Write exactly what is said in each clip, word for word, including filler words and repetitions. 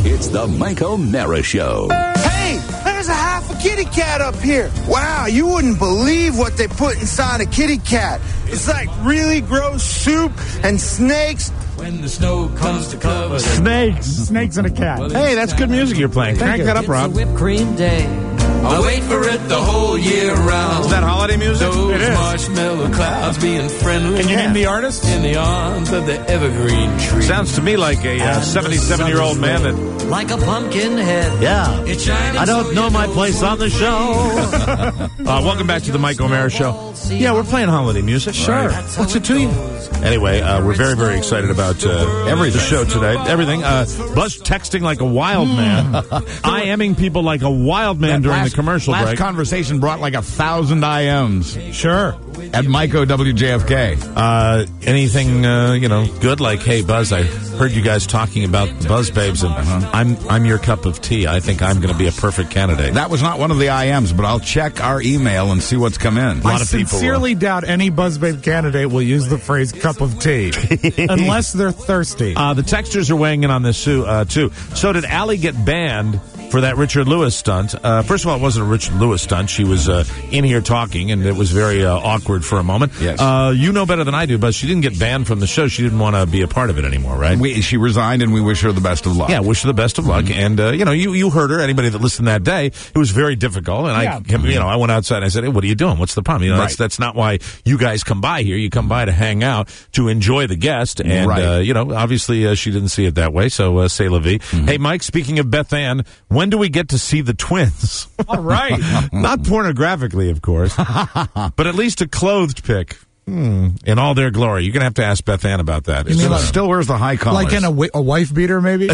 It's the Mike O'Mara Show. Hey, there's a half a kitty cat up here. Wow, you wouldn't believe what they put inside a kitty cat. It's like really gross soup and snakes. When the snow comes to cover Snakes. Snakes and a cat. Hey, that's good music you're playing. Crank that up, Rob. It's a whipped cream day. I wait for it the whole year round. Is that holiday music? Those It is. marshmallow clouds being friendly. Can you name the artist? In the arms of the evergreen tree. Sounds to me like a uh, seventy-seven-year-old man that... Like a pumpkin head. Yeah. It's shining I don't so know you my place on the show. Uh, welcome back to the Mike O'Mara Show. Yeah, we're playing holiday music. Sure. What's it to you? Anyway, uh, we're very, very excited about uh, every the show today. Everything. Uh, Buzz texting like a wild man. IMing people like a wild man during last, the commercial last break. conversation brought like a thousand I Ms. Sure. At Mike O W J F K. Uh, anything, uh, you know, good? Like, hey, Buzz, I heard you guys talking about the Buzz Babes, and uh-huh. I'm I'm your cup of tea. I think I'm going to be a perfect candidate. That was not one of the I Ms, but I'll check our email and see what's come in. A lot I of people sincerely doubt any BuzzBabe candidate will use the phrase cup of tea unless they're thirsty. Uh, the texters are weighing in on this, too. Uh, too. So did Allie get banned for that Richard Lewis stunt? Uh, first of all, it wasn't a Richard Lewis stunt. She was uh, in here talking, and it was very uh, awkward for a moment. Yes. Uh, you know better than I do, but she didn't get banned from the show. She didn't want to be a part of it anymore, right? We, she resigned, and we wish her the best of luck. Yeah, wish her the best of luck. Mm-hmm. And, uh, you know, you, you heard her. Anybody that listened that day, it was very difficult. And yeah. I, you know, I went outside and I said, hey, what are you doing? What's the problem? You know, Right. that's, that's not why you guys come by here. You come by to hang out, to enjoy the guest. And, Right. uh, you know, obviously uh, she didn't see it that way. So, uh, say la vie. Mm-hmm. Hey, Mike, speaking of Beth Ann, when do we get to see the twins? All right. Not pornographically, of course, but at least a clothed pic. Hmm. In all their glory. You're going to have to ask Beth Ann about that. You mean like, still wears the high collars. Like in a, wi- a wife beater, maybe?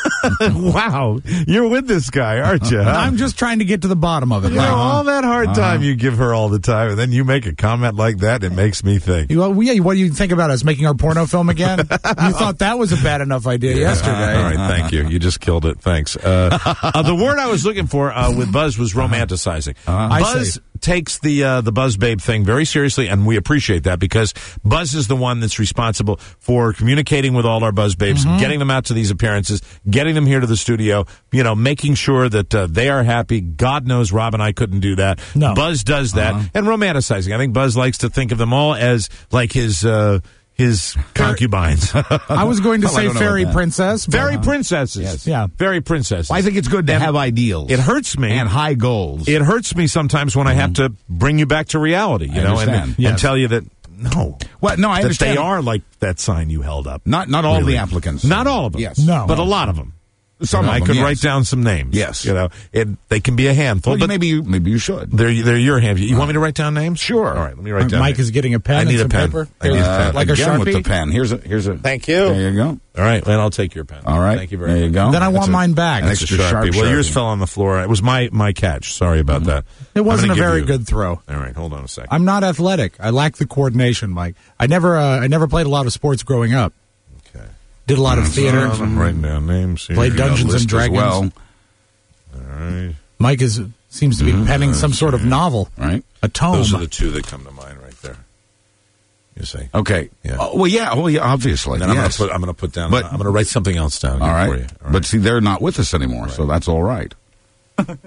Wow. You're with this guy, aren't you? Huh? I'm just trying to get to the bottom of it. You Like, know, all that hard Uh-huh. time you give her all the time, and then you make a comment like that, it makes me think. You, well, yeah, what do you think about us making our porno film again? You thought that was a bad enough idea Yeah. yesterday. All right, thank you. You just killed it. Thanks. Uh, uh, the word I was looking for uh, with Buzz was romanticizing. Uh-huh. I Buzz see. takes the uh, the Buzz Babe thing very seriously, and we appreciate that because Buzz is the one that's responsible for communicating with all our Buzz Babes, Mm-hmm. getting them out to these appearances, getting them here to the studio, you know, making sure that uh, they are happy. God knows Rob and I couldn't do that. No. Buzz does that. Uh-huh. And romanticizing. I think Buzz likes to think of them all as like his uh, his concubines. I was going to Well, I say don't know fairy about that. princess. but, Very uh, princesses. Yes. Yeah. Very princesses. I think it's good to And have ideals. It hurts me. And high goals. It hurts me sometimes when I have to bring you back to reality, you I know, and, understand. and Yes. tell you that, no. Well, no, I that understand. they are like that sign you held up. Not not all Really. the applicants. Not all of them. Yes. No. But a lot of them. Some You know, of I them, could yes. write down some names. Yes. You know, it, they can be a handful, Well, but maybe you maybe you should. they're, they're your hand. You want me to write down names? Sure. All right, let me write down Mike names. is getting a pen I and need some a pen. paper. I need a Uh, pen. Like a again with Sharpie? the pen. Here's a here's a. Thank you. There you go. All right, and I'll take your pen. All right. Thank you very there much. you go. Then I want That's a- mine back. an It's a extra Sharpie. sharp Well, yours Sharpie. fell on the floor. It was my, my catch. Sorry about that. It wasn't I'm a gonna very give you- good throw. All right, hold on a second. I'm not athletic. I lack the coordination, Mike. I never, uh, I never played a lot of sports growing up. Okay. Did a lot of theater. I'm writing down names here. Played You got a Dungeons list and as Dragons. well. Well, All right. Mike is seems to be penning some sort of novel, right. a tome. Those are the two that come to mind right there. You see. Okay. Yeah. Oh, well, yeah. Well, yeah. Obviously. And then yes. I'm going to put I'm going to put down. But- I'm going to write something else down all here right. for you. All But see, they're not with us anymore, so that's all right. I'm-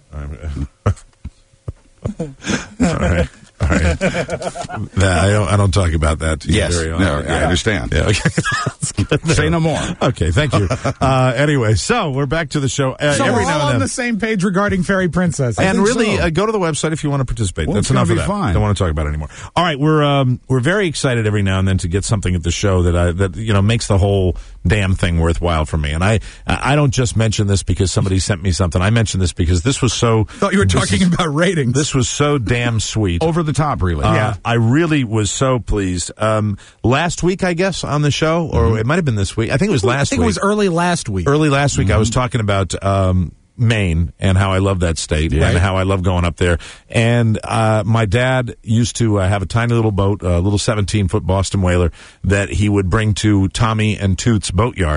all right. All right. Nah, I don't. I don't talk about that. To you Yes. very No, often. I understand. Yeah. Okay. That's good. Say no more. Okay. Thank you. Uh, anyway, so we're back to the show. Uh, so every we're all now and on then. the same page regarding fairy princess. And think really, so. uh, go to the website if you want to participate. Well, That's it's gonna enough of be that. fine. Don't want to talk about it anymore. All right, we're um, we're very excited every now and then to get something at the show that I, that you know makes the whole damn thing worthwhile for me. And I I don't just mention this because somebody sent me something. I mention this because this was so. thought you were talking about ratings. This was so damn sweet. Over the top, really. Uh, Yeah. I really was so pleased. Um, last week, I guess, on the show, or Mm-hmm. it might have been this week. I think it was I last think week. it was early last week. Early last week, I was talking about um, Maine and how I love that state Right. and how I love going up there. And uh, my dad used to uh, have a tiny little boat, a little seventeen-foot Boston whaler, that he would bring to Tommy and Toots' boatyard.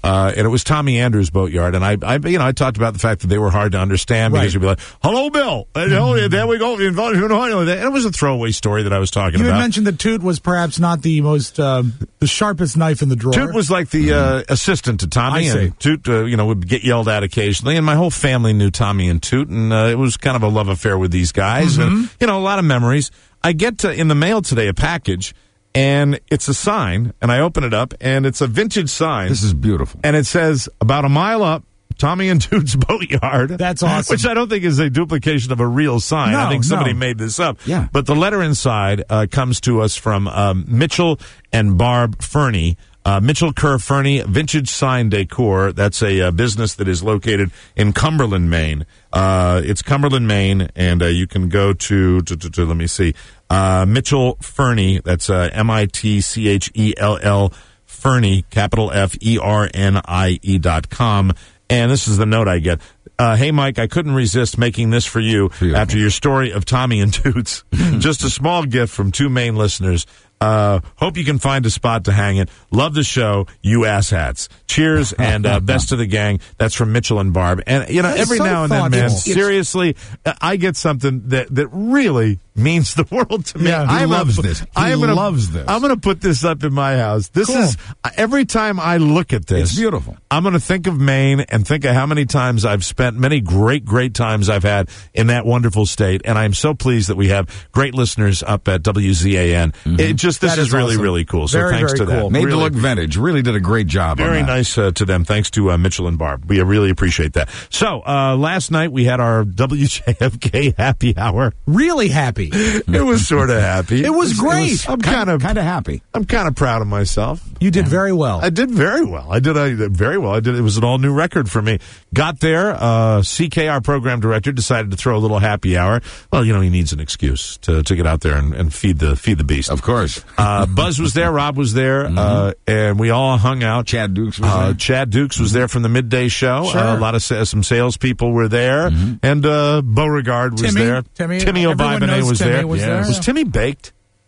Uh, and it was Tommy Andrews' Boatyard, and I, I, you know, I talked about the fact that they were hard to understand because Right. you'd be like, "Hello, Bill," and oh, there we go. And it was a throwaway story that I was talking You about. had mentioned that Toot was perhaps not the most, uh, the sharpest knife in the drawer. Toot was like the uh, assistant to Tommy, I see. and Toot, uh, you know, would get yelled at occasionally. And my whole family knew Tommy and Toot, and uh, it was kind of a love affair with these guys, Mm-hmm. and you know, a lot of memories. I get to, in the mail today a package, and it's a sign, and I open it up, and it's a vintage sign. This is beautiful. And it says, about a mile up, Tommy and Toot's Boatyard. That's awesome. Which I don't think is a duplication of a real sign. No, I think somebody no. made this up. Yeah. But the letter inside uh, comes to us from um, Mitchell and Barb Fernie. Uh, Mitchell Kerr Fernie, Vintage Sign Decor. That's a uh, business that is located in Cumberland, Maine. Uh, it's Cumberland, Maine, and uh, you can go to, to, to, to let me see, uh, Mitchell Fernie. That's uh, M I T C H E L L Fernie, capital F E R N I E dot com. And this is the note I get. Uh, hey, Mike, I couldn't resist making this for you Beautiful. after your story of Tommy and Toots. Just a small gift from two Maine listeners. Uh, hope you can find a spot to hang it. Love the show, you asshats. Cheers, and uh, best to the gang. That's from Mitchell and Barb. And, you know, That is every so now and then, man, thoughtful. seriously, I get something that, that really means the world to me. Yeah. He I'm loves gonna- this. He I'm gonna, loves this. I'm going to put this up in my house. This Cool. is, every time I look at this, It's beautiful. I'm going to think of Maine and think of how many times I've spent, many great, great times I've had in that wonderful state. And I'm so pleased that we have great listeners up at W Z A N. It just, this That is, is really, awesome. really cool. So Very, thanks very to cool. them. Made Really- to look vintage. Really did a great job on very that. nice uh, to them. Thanks to uh, Mitchell and Barb. We really appreciate that. So, uh, last night we had our W J F K happy hour. Really happy. It was sort of happy. It was great. I'm kind of Kind of happy. I'm kind of proud of myself. You did very well. I did very well. I did, I did very well. I did. It was an all new record for me. Got there. Uh, C K, our program director, decided to throw a little happy hour. Well, you know, he needs an excuse to, to get out there and, and feed the feed the beast. Of course. Uh, Buzz was there. Rob was there, uh, and we all hung out. Chad Dukes was Uh, there. Chad Dukes was there from the midday show. Sure. Uh, a lot of sa- some salespeople were there, and uh, Beauregard was Timmy, there. Timmy, Timmy everyone O'Bibone knows was Timmy there. was Yeah. there. Was Timmy baked?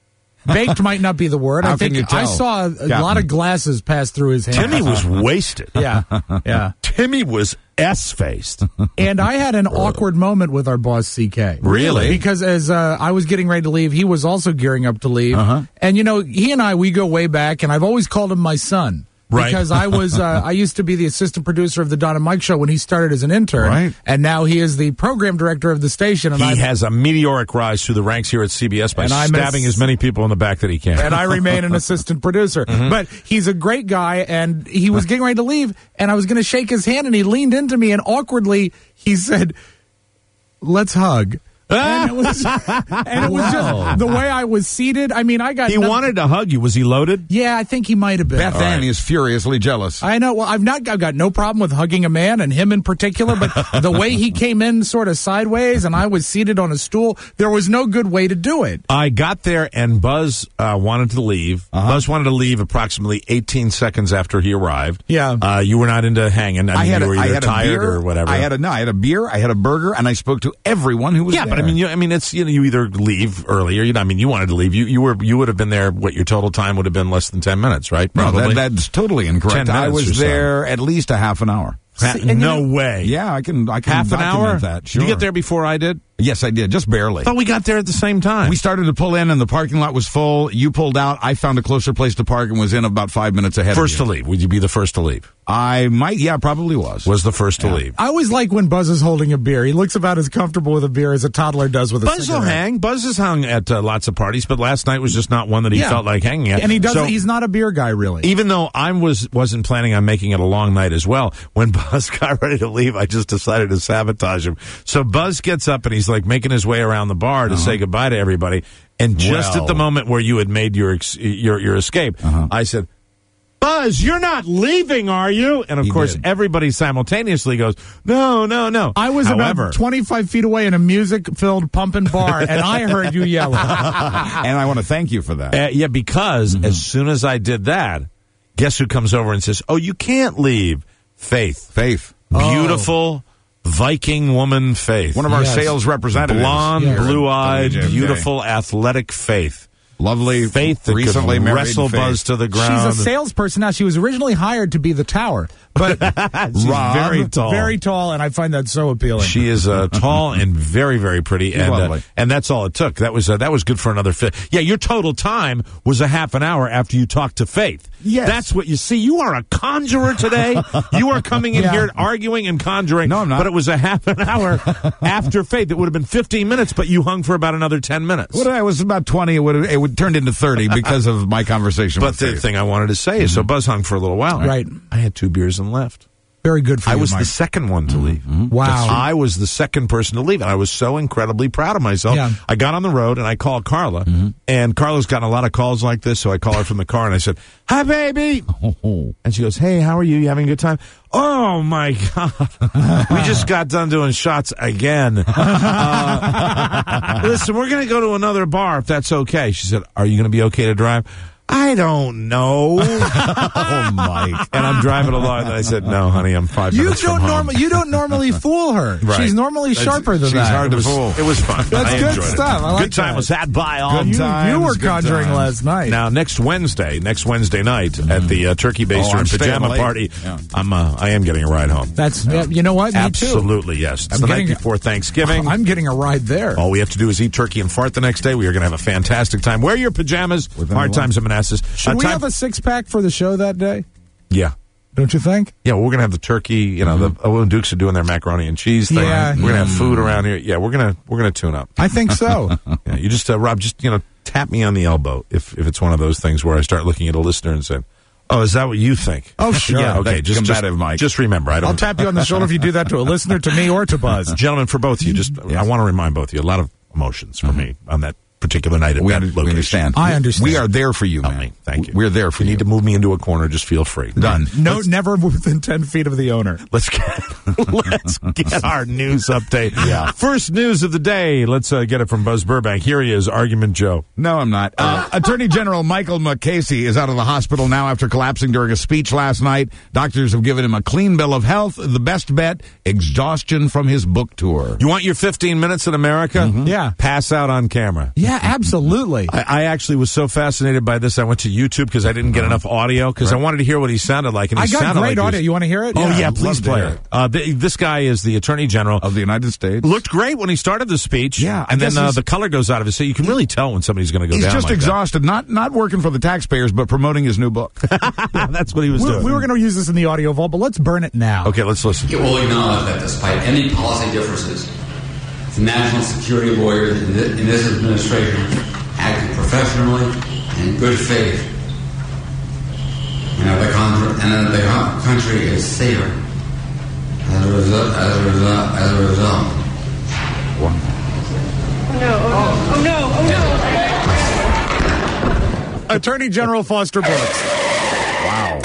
Baked might not be the word. How I think can you tell? I saw a Captain. lot of glasses pass through his hands. Timmy was wasted. Yeah, yeah. Timmy was S-faced. And I had an awkward moment with our boss, C K. Really? Because as uh, I was getting ready to leave, he was also gearing up to leave. Uh-huh. And, you know, he and I, we go way back, and I've always called him my son. Right. Because I was, uh, I used to be the assistant producer of the Don and Mike show when he started as an intern. Right. And now he is the program director of the station. And He I has a meteoric rise through the ranks here at C B S by And I'm stabbing a- as many people in the back that he can. and I remain an assistant producer. Mm-hmm. But he's a great guy, and he was getting ready to leave, and I was going to shake his hand, and he leaned into me, and awkwardly he said, "Let's hug." And it was, and it was just the way I was seated. I mean, I got He nothing- wanted to hug you. Was he loaded? Yeah, I think he might have been. Beth Ann is furiously jealous. I know. Well, I've not. I've got no problem with hugging a man, and him in particular. But the way he came in, sort of sideways, and I was seated on a stool, there was no good way to do it. I got there and Buzz uh, wanted to leave. Uh-huh. Buzz wanted to leave approximately eighteen seconds after he arrived. Yeah. Uh, you were not into hanging. I, I mean, had, you a, were I either had a tired beer or whatever. I had a no. I had a beer. I had a burger, and I spoke to everyone who was yeah, there. but I mean, you, I mean, it's you know, you either leave earlier. You know, I mean, you wanted to leave. You you were you would have been there. What your total time would have been less than ten minutes, right? no, Probably. that, that's totally incorrect. ten I minutes or was so. there at least a half an hour. Ha- See, and you no know- way. Yeah, I can. I can half an document hour. that. Sure. Did you get there before I did? Yes, I did. Just barely. I thought we got there at the same time. We started to pull in, and the parking lot was full. You pulled out. I found a closer place to park and was in about five minutes ahead. first to of you. leave. Would you be the first to leave? I might. Yeah, probably was. Was the first to leave? I always like when Buzz is holding a beer. He looks about as comfortable with a beer as a toddler does with a Buzz will cigarette. hang. Buzz has hung at uh, lots of parties, but last night was just not one that he Yeah. felt like hanging at. And he doesn't. So, he's not a beer guy, really. even though I was wasn't planning on making it a long night as well, when Buzz got ready to leave, I just decided to sabotage him. So Buzz gets up and he's like making his way around the bar to Uh-huh. say goodbye to everybody. And just Well. at the moment where you had made your ex- your your escape, Uh-huh. I said, "Buzz, you're not leaving, are you?" And of He course, did. everybody simultaneously goes, "No, no, no." I was However, about twenty-five feet away in a music-filled pumping bar, and I heard you yelling. and I want to thank you for that. Uh, yeah, because Mm-hmm. as soon as I did that, guess who comes over and says, "Oh, you can't leave." Faith. Faith, Beautiful Viking woman, Faith. one of our Yes. sales representatives, Blonde, here at blue-eyed, W J F K. beautiful, athletic Faith. Lovely. Faith that recently could married wrestle Faith. Buzz to the ground. She's a salesperson now. She was originally hired to be the tower, but She's Rob, very tall. very tall, and I find that so appealing. She is uh, tall and very, very pretty, and uh, lovely. and that's all it took. That was uh, that was good for another fit. Yeah, your total time was a half an hour after you talked to Faith. Yes. That's what you see. You are a conjurer today. You are coming in Yeah. here arguing and conjuring. No, I'm not. But it was a half an hour after Faith. It would have been fifteen minutes, but you hung for about another ten minutes. What, I was about twenty. It would it would turned into thirty because of my conversation But with the Faith. thing I wanted to say is, so Buzz hung for a little while. Right. I had two beers and left. Very good for I you, was Mike. the second one to leave. Wow. I was the second person to leave, and I was so incredibly proud of myself. Yeah. I got on the road, and I called Carla, and Carla's gotten a lot of calls like this, so I call her from the car, and I said, "Hi, baby." And she goes, "Hey, how are you? You having a good time?" "Oh, my God. We just got done doing shots again. Uh, listen, we're going to go to another bar if that's okay." She said, "Are you going to be okay to drive?" "I don't know." Oh, Mike. And I'm driving along, and I said, "No, honey, I'm five You minutes don't from home." normally you don't normally fool her. Right. She's normally That's- sharper than she's that. hard It to was, fool. it was fun. That's I good enjoyed stuff. It. I like good time that. was had by all. Good You, times, you were good conjuring times. last night. Now next Wednesday, next Wednesday night at the uh, Turkey Baster Oh, I'm and staying Pajama late. Party, Yeah. I'm uh, I am getting a ride home. That's yeah, you know what? Me Absolutely, yes. It's I'm the getting- night before Thanksgiving. too. I'm getting a ride there. All we have to do is eat turkey and fart the next day. We are going to have a fantastic time. Wear your pajamas. Within Hard the times and Manassas. Should Uh, we time- have a six pack for the show that day? Yeah. Don't you think? Yeah, well, we're gonna have the turkey. You know, the Owen and Dukes are doing their macaroni and cheese thing. Yeah. We're gonna have food around here. Yeah, we're gonna we're gonna tune up. I think so. Yeah, you just uh, Rob, just you know, tap me on the elbow if if it's one of those things where I start looking at a listener and saying, "Oh, is that what you think?" Oh, sure. Yeah, okay. That Just just, combative Mike. just remember, I don't. I'll tap you on the shoulder if you do that to a listener, to me, or to Buzz. Gentlemen, for both of you, just I want to remind both of you, a lot of emotions for me on that particular night at We, that under- we location. understand. I understand. We are there for you, Help man. me. Thank you. We're there for If you you. need to move me into a corner, just feel free. Done. No, never within ten feet of the owner. Let's get let's get our news update. Yeah. First news of the day. Let's uh, get it from Buzz Burbank. Here he is, Argument Joe. No, I'm not. Uh, Attorney General Michael McCasey is out of the hospital now after collapsing during a speech last night. Doctors have given him a clean bill of health. The best bet, exhaustion from his book tour. You want your fifteen minutes in America? Yeah. Pass out on camera. Yeah, absolutely. I, I actually was so fascinated by this. I went to YouTube because I didn't get enough audio because I wanted to hear what he sounded like. And he I got sounded great like he was- audio. You want to hear it? Oh yeah, I'd please love to play hear it. it. Uh, th- this guy is the Attorney General. Of the United States. Looked great when he started the speech. Yeah, I and then guess uh, he's- the color goes out of his. So you can really tell when somebody's going to go He's down. just like exhausted, not not working for the taxpayers, but promoting his new book. that. That's what he was We, doing. we were going to use this in the audio vault, but let's burn it now. Okay, let's listen. It will acknowledge that despite any policy differences, the national security lawyers in thi- in this administration acted professionally and in good faith, and that the, con- and that the co- country is safer as a result. As a result. As a result. Oh no, oh no, oh no, oh no. Attorney General Foster Brooks. Wow.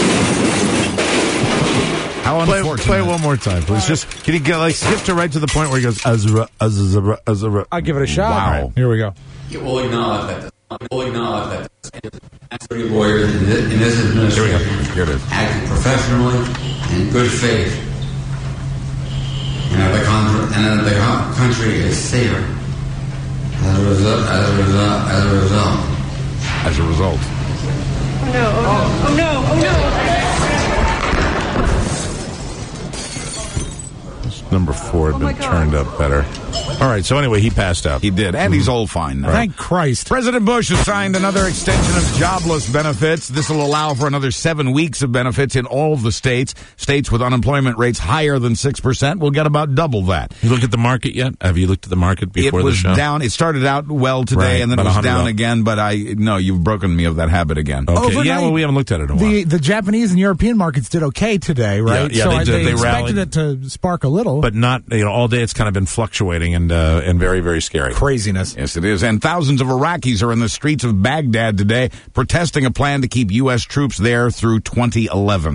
How Play, unfortunate. play it one more time, please. Just can you get like skip to right to the point where he goes Azra Azra Azra. I'll give it a shot. Wow. Here we go. It will acknowledge that. It will acknowledge that the security lawyers in thi- in this administration Here it is. acted professionally and in good faith, and that the con- and that the co- country is safer as a result. As a result. As a result. As a result. Oh no, oh no, oh no, oh no. Number four had been turned up better. All right. So anyway, he passed out. He did, and he's all fine now. Thank Christ. President Bush has signed another extension of jobless benefits. This will allow for another seven weeks of benefits in all of the states. States with unemployment rates higher than six percent will get about double that. You look at the market yet? Have you looked at the market before It the was show? down. It started out well today, Right, and then it about was one hundred down dollars. again. But I no, you've broken me of that habit again. Okay. Overnight, yeah. Well, we haven't looked at it in a while. The the Japanese and European markets did okay today, right? yeah, so they I- did. they, They expected rallied. it to spark a little. but not you know all day. It's kind of been fluctuating and uh, and very very scary. craziness. Yes, it is. And thousands of Iraqis are in the streets of Baghdad today protesting a plan to keep U S troops there through twenty eleven.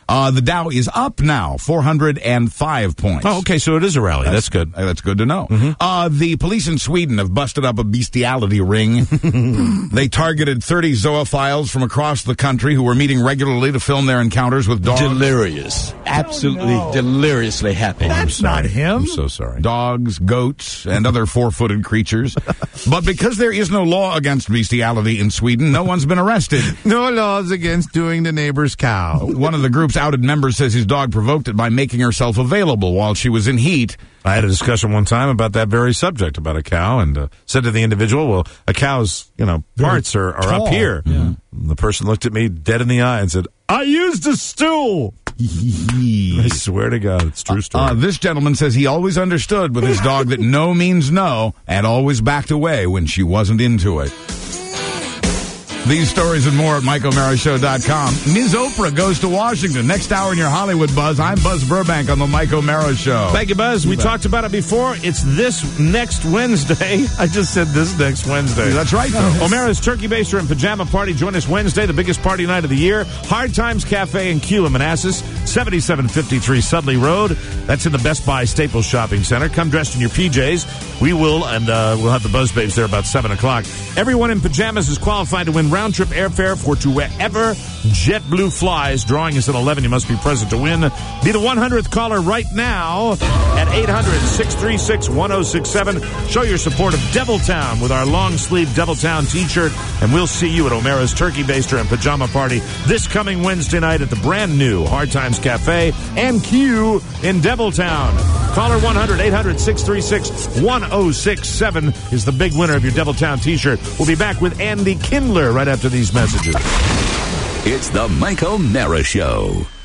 Uh, the Dow is up now, four hundred five points. Oh, okay, so it is a rally. That's, that's good. Uh, that's good to know. Mm-hmm. Uh, the police in Sweden have busted up a bestiality ring. They targeted thirty zoophiles from across the country who were meeting regularly to film their encounters with dogs. Delirious. Absolutely Oh, no. deliriously happy. That's not him. I'm so sorry. Dogs, goats, and other four-footed creatures. But because there is no law against bestiality in Sweden, no one's been arrested. No laws against doing the neighbor's cow. One of the group's outed members says his dog provoked it by making herself available while she was in heat. I had a discussion one time about that very subject, about a cow, and uh, said to the individual, well, a cow's, you know, parts are, are up here. Yeah. The person looked at me dead in the eye and said, I used a stool. I swear to God, it's a true story. Uh, this gentleman says he always understood with his dog that no means no, and always backed away when she wasn't into it. These stories and more at Mike O'Mara Show dot com. Miz Oprah goes to Washington. Next hour in your Hollywood Buzz, I'm Buzz Burbank on the Mike O'Mara Show. Thank you, Buzz. We talked about it before. It's this next Wednesday. I just said this next Wednesday. That's right, though. O'Mara's Turkey Baster and Pajama Party. Join us Wednesday, the biggest party night of the year. Hard Times Cafe in Keulah, Manassas, seventy-seven fifty-three Sudley Road. That's in the Best Buy Staples Shopping Center. Come dressed in your P Js. We will, and uh, we'll have the Buzz Babes there about seven o'clock. Everyone in pajamas is qualified to win round-trip airfare for to wherever JetBlue flies. Drawing is at eleven. You must be present to win. Be the one hundredth caller right now at eight hundred, six three six, one oh six seven. Show your support of Deviltown with our long-sleeve Deviltown T-shirt, and we'll see you at O'Mara's Turkey Baster and Pajama Party this coming Wednesday night at the brand-new Hard Times Cafe and Q in Deviltown. Caller one hundred, eight hundred, six three six, one oh six seven is the big winner of your Deviltown T-shirt. We'll be back with Andy Kindler right after these messages. It's the Mike O'Mara Show.